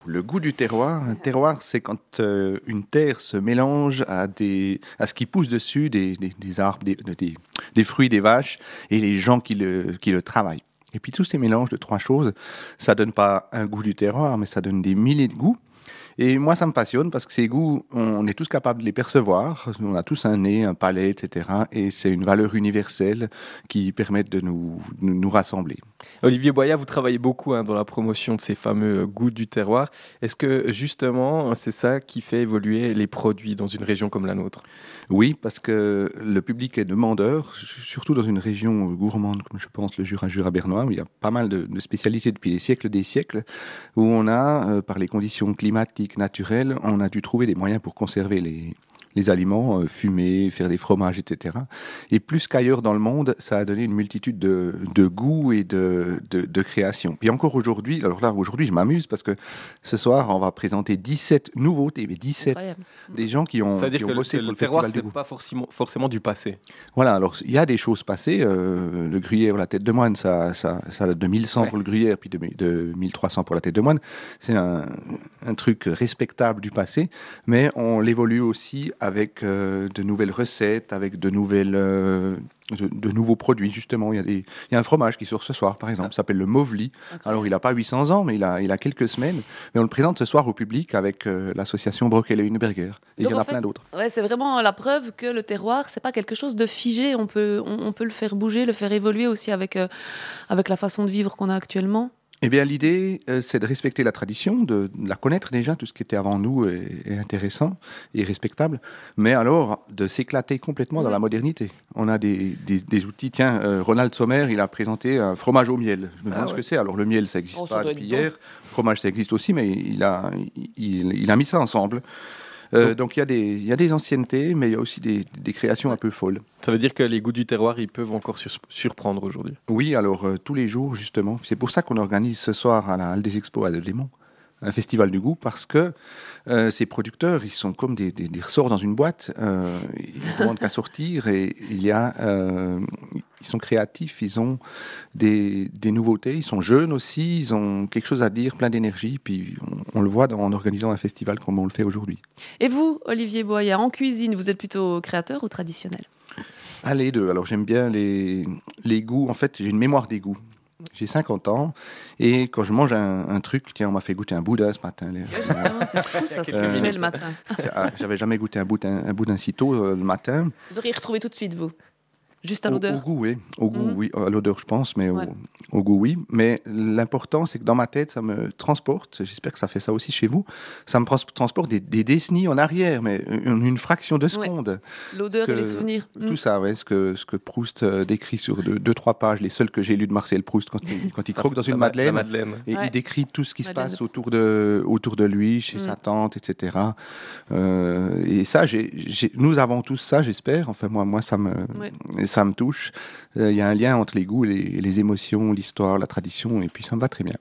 Le goût du terroir, un terroir, c'est quand une terre se mélange à ce qui pousse dessus, des arbres, des fruits, des vaches, et les gens qui le travaillent. Et puis tous ces mélanges de trois choses, ça donne pas un goût du terroir, mais ça donne des milliers de goûts. Et moi, ça me passionne parce que ces goûts, on est tous capables de les percevoir. On a tous un nez, un palais, etc. Et c'est une valeur universelle qui permet de nous rassembler. Olivier Boyat, vous travaillez beaucoup dans la promotion de ces fameux goûts du terroir. Est-ce que justement, c'est ça qui fait évoluer les produits dans une région comme la nôtre ? Oui, parce que le public est demandeur, surtout dans une région gourmande comme je pense le Jura bernois, où il y a pas mal de spécialités depuis les siècles des siècles, où on a, par les conditions climatiques naturelles, on a dû trouver des moyens pour conserver les aliments, fumer, faire des fromages, etc. Et plus qu'ailleurs dans le monde, ça a donné une multitude de goûts et de créations. Puis encore aujourd'hui, alors là, aujourd'hui, je m'amuse parce que ce soir, on va présenter 17 nouveautés, mais 17 Incroyable. des gens qui ont, Ça veut dire qui ont que bossé le pour le terroir, Festival c'est du goût. pas forcément du passé. Voilà, alors il y a des choses passées. Le gruyère, la tête de moine, ça date de 1100 pour le gruyère, puis de 1300 pour la tête de moine. C'est un truc respectable du passé, mais on l'évolue aussi avec de nouvelles recettes, avec de nouveaux produits, justement. Il y a un fromage qui sort ce soir, par exemple, s'appelle le Movli. Alors, il n'a pas 800 ans, mais il a quelques semaines. Mais on le présente ce soir au public avec l'association Brockele et Huneberger. Et il y en a plein d'autres. Ouais, c'est vraiment la preuve que le terroir, c'est pas quelque chose de figé. On peut le faire bouger, le faire évoluer aussi avec la façon de vivre qu'on a actuellement. Eh bien, l'idée, c'est de respecter la tradition, de la connaître déjà, tout ce qui était avant nous est intéressant et respectable, mais alors de s'éclater complètement dans la modernité. On a des outils. Tiens, Ronald Sommer, il a présenté un fromage au miel. Je me demande ce que c'est. Alors, le miel, ça n'existe pas depuis hier. Le fromage, ça existe aussi, mais il a mis ça ensemble. Donc il y a des anciennetés, mais il y a aussi des créations un peu folles. Ça veut dire que les goûts du terroir, ils peuvent encore surprendre aujourd'hui. Oui, alors tous les jours justement. C'est pour ça qu'on organise ce soir à la Halle des Expos à Delémont un festival du goût, parce que ces producteurs, ils sont comme des ressorts dans une boîte. Ils ne demandent qu'à sortir et ils sont créatifs, ils ont des nouveautés, ils sont jeunes aussi, ils ont quelque chose à dire, plein d'énergie. Puis on le voit en organisant un festival comme on le fait aujourd'hui. Et vous, Olivier Boyat, en cuisine, vous êtes plutôt créateur ou traditionnel ? Ah, les deux. Alors j'aime bien les goûts. En fait, j'ai une mémoire des goûts. J'ai 50 ans et quand je mange un truc, tiens, on m'a fait goûter un boudin ce matin. Justement, c'est fou ça, ce qu'on fait le matin. J'avais jamais goûté un boudin si tôt le matin. Vous devriez y retrouver tout de suite, vous. Juste à l'odeur. Au goût, oui. Au goût, oui. À l'odeur, je pense, mais au goût, oui. Mais l'important, c'est que dans ma tête, ça me transporte. J'espère que ça fait ça aussi chez vous. Ça me transporte des décennies en arrière, mais une fraction de seconde. L'odeur et les souvenirs. Tout ça, ouais. Ce que Proust décrit sur 2-3 pages, les seules que j'ai lues de Marcel Proust quand il croque dans une madeleine. Et il décrit tout ce qui se passe autour de lui, chez sa tante, etc. Et ça, nous avons tous ça, j'espère. Enfin, moi, ça me touche. Il y a un lien entre les goûts, les émotions, l'histoire, la tradition, et puis ça me va très bien.